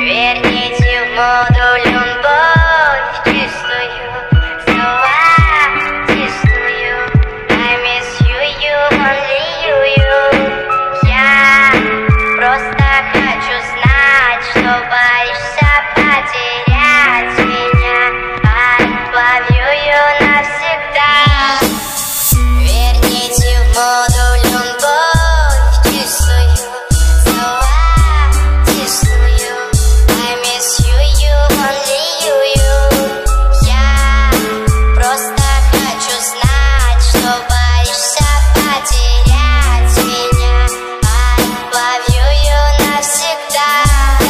Верните в моду любовь чистую, снова чистую. I miss you, only you. Я просто хочу знать, что боишься потерять меня. I love you навсегда. Верните в моду любовь чистую, снова чистую. I miss you, only you. Я просто хочу знать, что боишься потерять меня. I love you навсегда.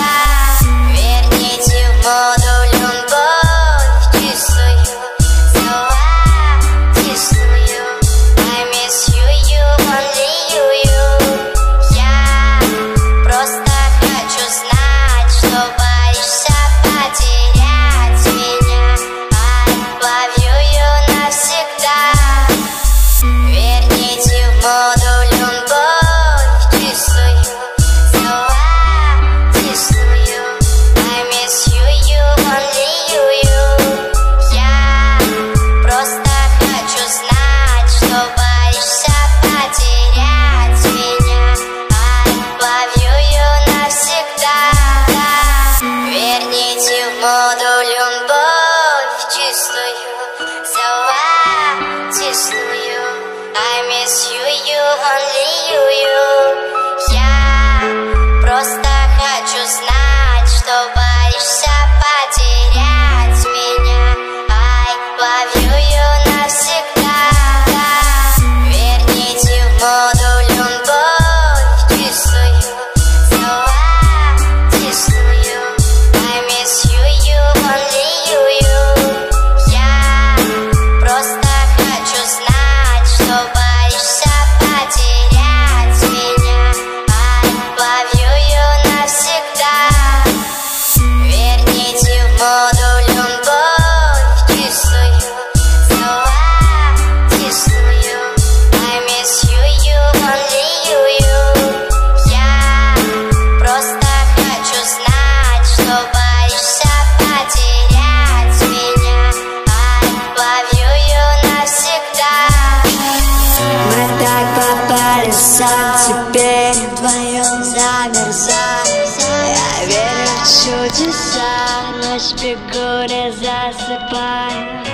Верните в моду любовь чистую, снова чистую. I miss you, only you. Я просто хочу знать, что боишься потерять меня. I love you навсегда. Верните в моду любовь чистую, снова чистую. I miss you, only you. Я просто хочу знать, что боишься потерять меня. I love you навсегда. Верните в моду любовь чистую, снова чистую. I miss you, only you. Я просто хочу знать, что боишься потерять меня. I love you навсегда. Верните в моду любовь чистую, снова чистую. I miss you, only you. Я просто хочу знать, что боишься потерять меня. I love you навсегда. Верните в моду любовь чистую, снова чистую. I miss you, only you. Я просто хочу знать, что боишься потерять меня. I love you навсегда. Мы так попали сам, теперь вдвоем замерзаем. Я верю в чудеса, ночь бегу, не засыпаю.